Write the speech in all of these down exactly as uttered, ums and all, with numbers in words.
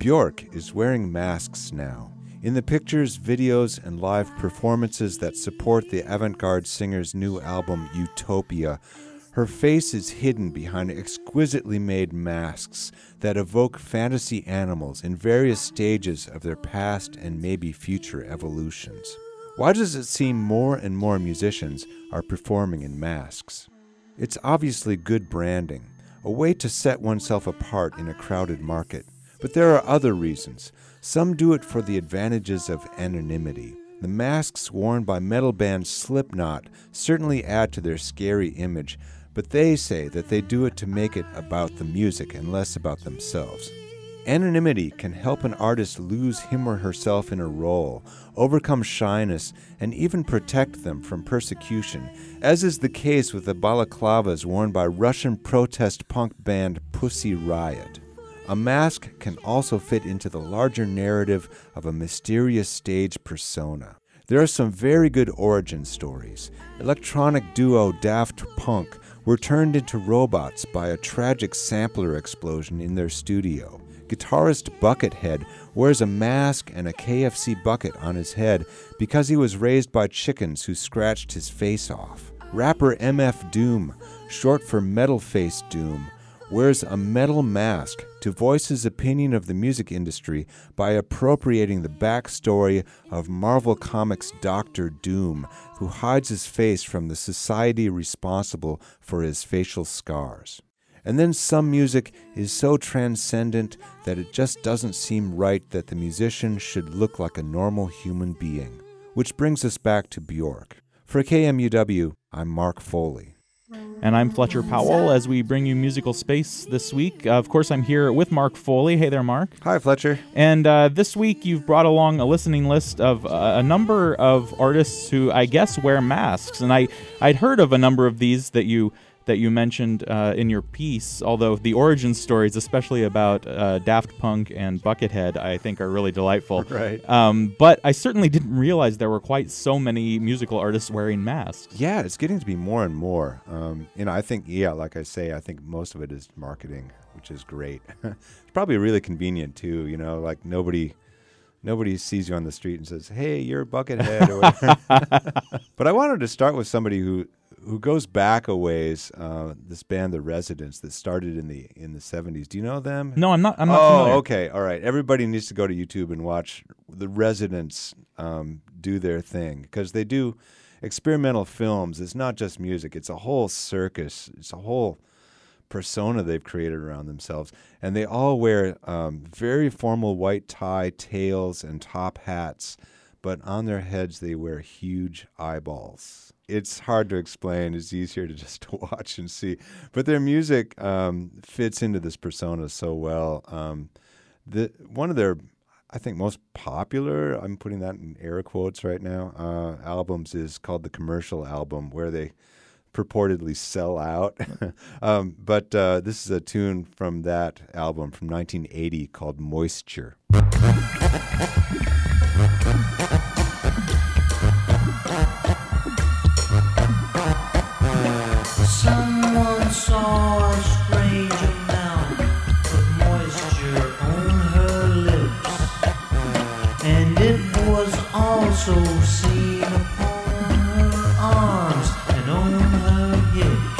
Bjork is wearing masks now. In the pictures, videos, and live performances that support the avant-garde singer's new album, Utopia, her face is hidden behind exquisitely made masks that evoke fantasy animals in various stages of their past and maybe future evolutions. Why does it seem more and more musicians are performing in masks? It's obviously good branding, a way to set oneself apart in a crowded market. But there are other reasons. Some do it for the advantages of anonymity. The masks worn by metal band Slipknot certainly add to their scary image, but they say that they do it to make it about the music and less about themselves. Anonymity can help an artist lose him or herself in a role, overcome shyness, and even protect them from persecution, as is the case with the balaclavas worn by Russian protest punk band Pussy Riot. A mask can also fit into the larger narrative of a mysterious stage persona. There are some very good origin stories. Electronic duo Daft Punk were turned into robots by a tragic sampler explosion in their studio. Guitarist Buckethead wears a mask and a K F C bucket on his head because he was raised by chickens who scratched his face off. Rapper M F Doom, short for Metal Face Doom, wears a metal mask to voice his opinion of the music industry by appropriating the backstory of Marvel Comics' Doctor Doom, who hides his face from the society responsible for his facial scars. And then some music is so transcendent that it just doesn't seem right that the musician should look like a normal human being. Which brings us back to Bjork. For K M U W, I'm Mark Foley. And I'm Fletcher Powell as we bring you Musical Space this week. Uh, of course, I'm here with Mark Foley. Hey there, Mark. Hi, Fletcher. And uh, this week you've brought along a listening list of uh, a number of artists who I guess wear masks. And I, I'd heard of a number of these that you that you mentioned uh, in your piece, although the origin stories, especially about uh, Daft Punk and Buckethead, I think are really delightful. Right. Um, but I certainly didn't realize there were quite so many musical artists wearing masks. Yeah, it's getting to be more and more. Um, you know, I think, yeah, like I say, I think most of it is marketing, which is great. It's probably really convenient, too, you know, like nobody... Nobody sees you on the street and says, hey, you're Buckethead. Or whatever. But I wanted to start with somebody who, who goes back a ways, uh, this band, The Residents, that started in the in the seventies. Do you know them? No, I'm not I'm not Oh, familiar. okay. All right. Everybody needs to go to YouTube and watch The Residents um, do their thing, because they do experimental films. It's not just music. It's a whole circus. It's a whole persona they've created around themselves, and they all wear um, very formal white tie, tails, and top hats, but on their heads they wear huge eyeballs. It's hard to explain. It's easier to just watch and see, but their music um, fits into this persona so well. Um, the one of their, I think, most popular, I'm putting that in air quotes right now, uh, albums is called the Commercial Album, where they purportedly sell out. um, but uh, this is a tune from that album from nineteen eighty called Moisture. Someone saw a strange amount of moisture on her lips, and it was also seen upon her arms and on her hips.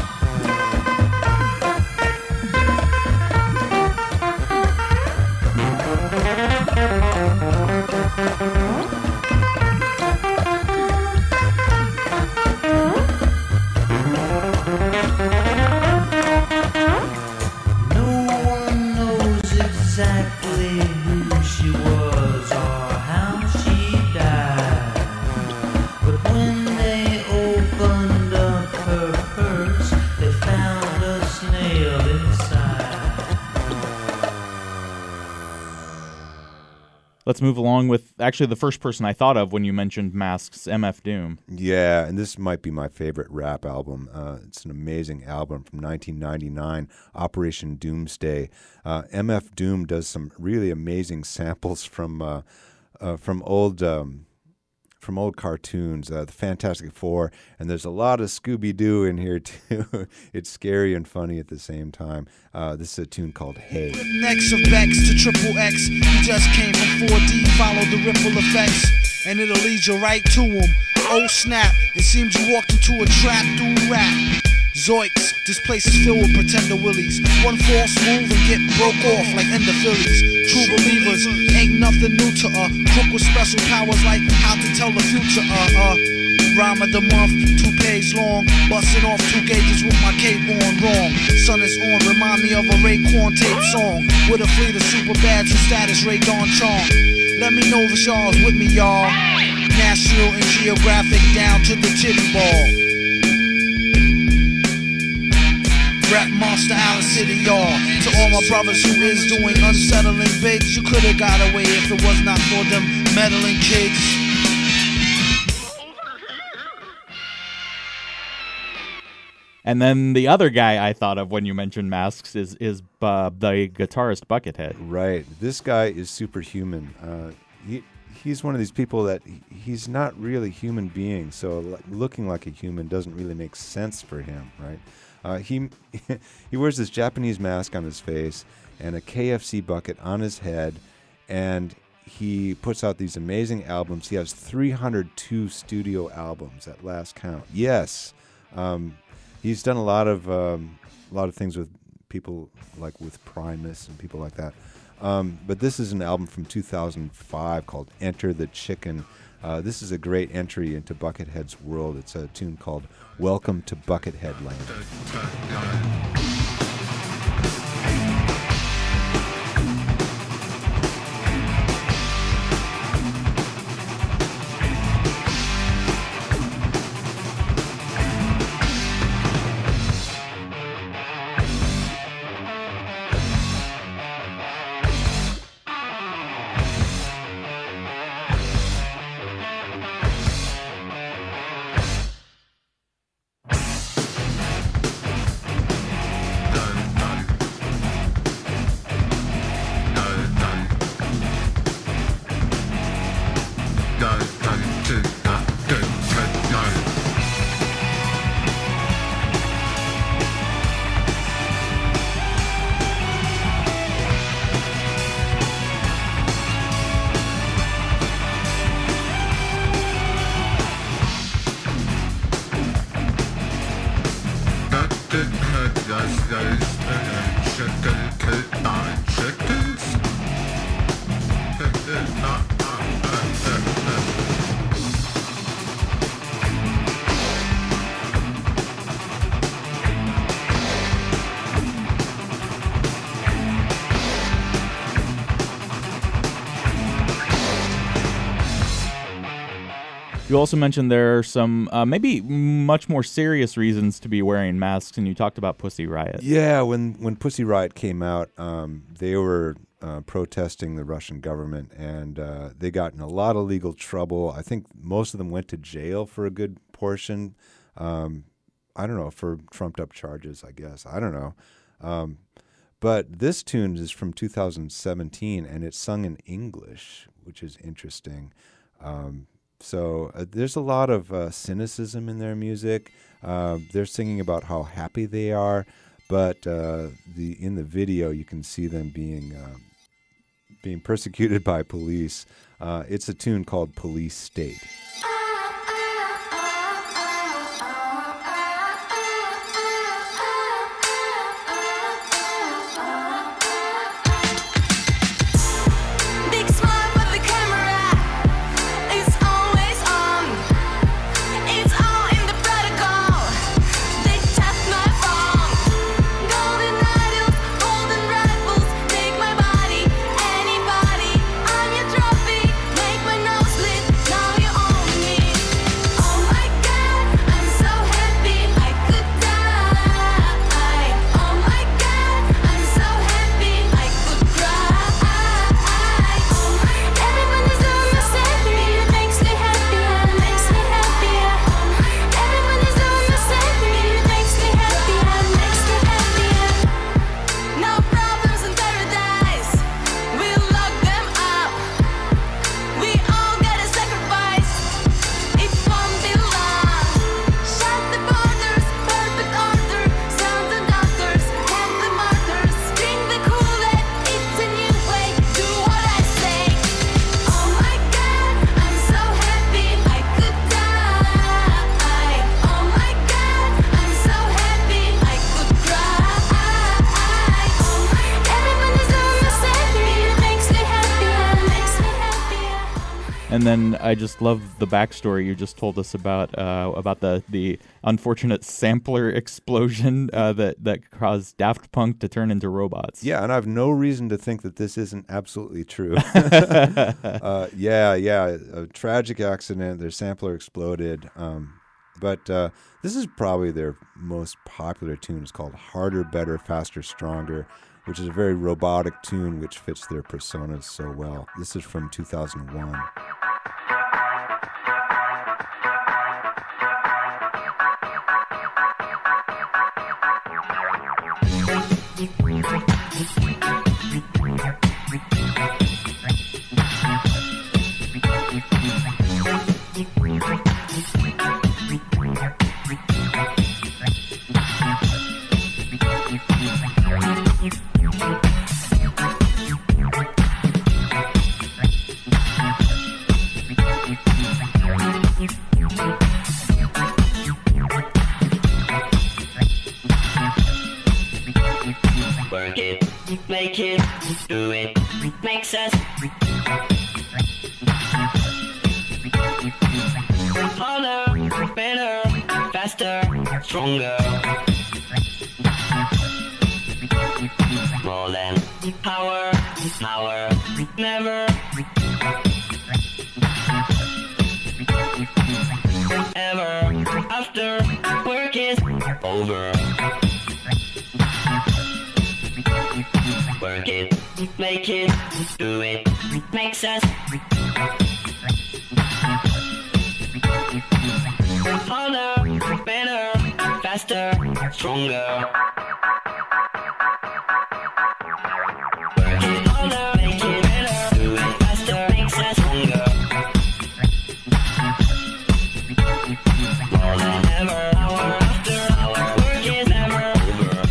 No one knows exactly who she was or how she died, but when they opened up her purse, they found a snail inside. Let's move along with actually the first person I thought of when you mentioned masks, M F Doom. Yeah, and this might be my favorite rap album. Uh, it's an amazing album from nineteen ninety-nine, Operation Doomsday. Uh, M F Doom does some really amazing samples from uh, uh, from old um, from old cartoons, uh, the Fantastic Four, and there's a lot of Scooby-Doo in here too. It's scary and funny at the same time. Uh, this is a tune called Hey. Next of Bex to Triple X, you just came from four D, follow the ripple effects, and it'll lead you right to him. Oh snap, it seems you walked into a trap through rap. Zoiks, this place is filled with pretender willies. One false move and get broke off like Ender Phillies. True believers, ain't nothing new to uh crook with special powers like how to tell the future. Uh uh Rhyme of the month, two page long, busting off two gauges with my cape on wrong. Sun is on, remind me of a Raekwon tape song with a fleet of super bads and status Ray Dawn Chong. Let me know if y'all's with me, y'all. National and Geographic down to the titty ball. Rap monster Alice City, y'all. To all my brothers who is doing unsettling bigs, you could've got away if it was not for them meddling kids. And then the other guy I thought of when you mentioned Masks is is uh, the guitarist Buckethead. Right. This guy is superhuman. Uh, he he's one of these people that he, he's not really a human being, so like, looking like a human doesn't really make sense for him, right? Uh, he he wears this Japanese mask on his face and a K F C bucket on his head, and he puts out these amazing albums. He has three hundred two studio albums at last count. Yes, um, he's done a lot of um, a lot of things with people like with Primus and people like that. Um, but this is an album from two thousand five called "Enter the Chicken." Uh, this is a great entry into Buckethead's world. It's a tune called "Welcome to Buckethead Land." You also mentioned there are some uh, maybe much more serious reasons to be wearing masks, and you talked about Pussy Riot. Yeah, when, when Pussy Riot came out, um, they were uh, protesting the Russian government, and uh, they got in a lot of legal trouble. I think most of them went to jail for a good portion. Um, I don't know, for trumped-up charges, I guess. I don't know. Um, but this tune is from two thousand seventeen, and it's sung in English, which is interesting. Um So uh, there's a lot of uh, cynicism in their music. Uh, they're singing about how happy they are, but uh, the in the video you can see them being uh, being persecuted by police. Uh, it's a tune called "Police State." Anybody, I'm your trophy. Make my nose lit. Now you own me. And then I just love the backstory you just told us about uh, about the, the unfortunate sampler explosion uh, that, that caused Daft Punk to turn into robots. Yeah, and I have no reason to think that this isn't absolutely true. uh, yeah, yeah, a tragic accident. Their sampler exploded. Um, but uh, this is probably their most popular tune. It's called Harder, Better, Faster, Stronger, which is a very robotic tune which fits their personas so well. This is from two thousand one. Work it, make it, do it, makes us harder, better, faster, stronger. More than power, power, never, ever, after work is over. Work it, make it, do it, makes us harder, better, faster, stronger. Work it harder, make it better, do it faster, makes us stronger. More than ever, hour after hour, work is never over.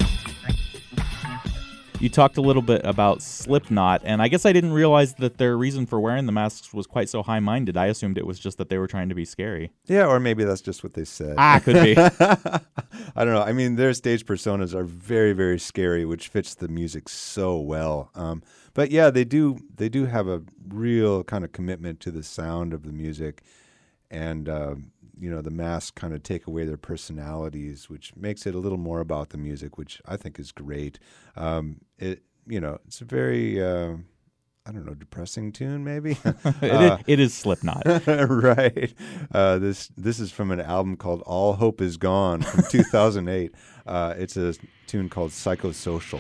You talked a little bit about Slipknot, and I guess I didn't realize that their reason for wearing the masks was quite so high-minded. I assumed it was just that they were trying to be scary. Yeah, or maybe that's just what they said. Ah, could be. I don't know. I mean, their stage personas are very, very scary, which fits the music so well. Um, but yeah, they do they do have a real kind of commitment to the sound of the music, and uh, you know, the masks kind of take away their personalities, which makes it a little more about the music, which I think is great. Um, it you know, it's a very uh, I don't know, depressing tune maybe. it, uh, is, it is Slipknot. Right. Uh, this this is from an album called All Hope Is Gone from two thousand eight. Uh, it's a tune called Psychosocial.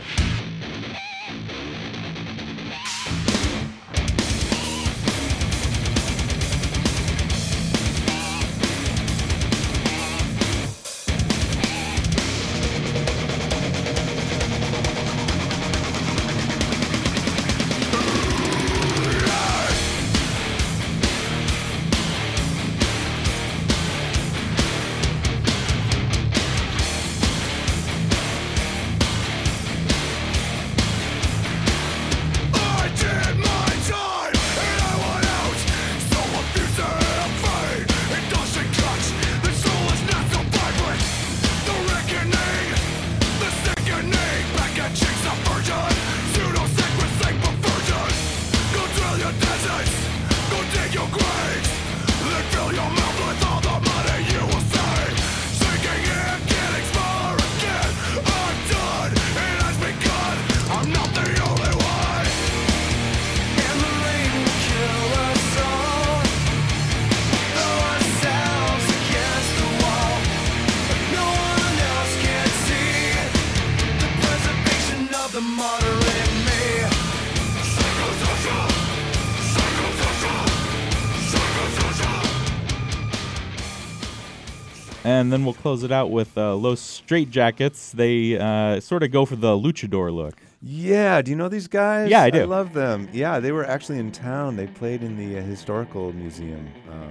And then we'll close it out with uh, Los Straitjackets. They uh, sort of go for the luchador look. Yeah, do you know these guys? Yeah, I do. I love them. Yeah, they were actually in town. They played in the uh, Historical Museum um,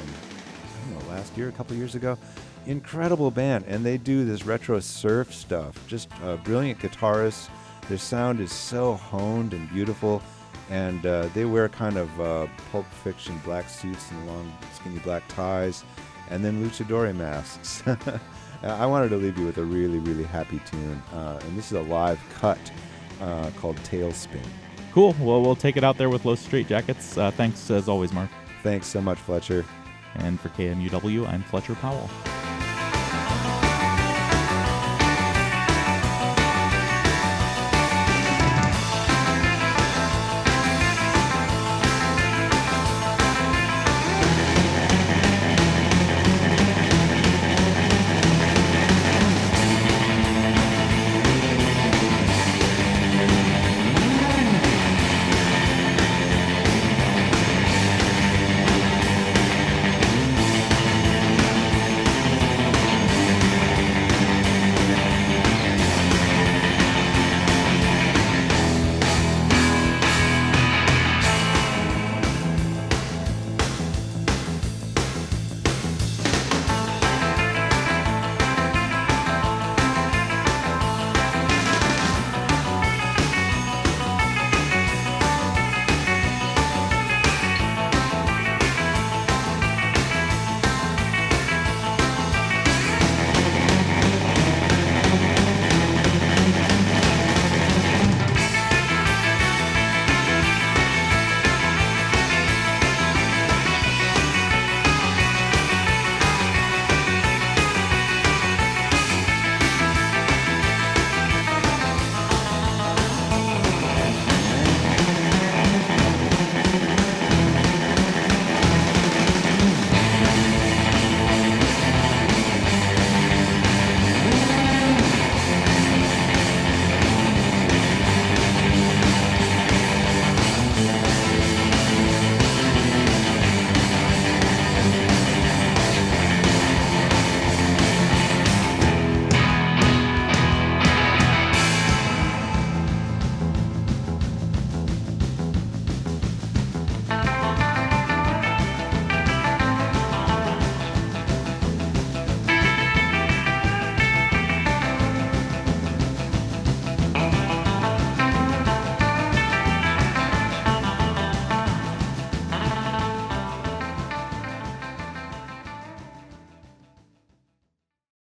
I don't know, last year, a couple years ago. Incredible band, and they do this retro surf stuff. Just uh, brilliant guitarists. Their sound is so honed and beautiful, and uh, they wear kind of uh, Pulp Fiction black suits and long, skinny black ties, and then luchador masks. I wanted to leave you with a really, really happy tune, uh, and this is a live cut uh, called Tailspin. Cool. Well, we'll take it out there with Los Straitjackets. Uh, thanks, as always, Mark. Thanks so much, Fletcher. And for K M U W, I'm Fletcher Powell.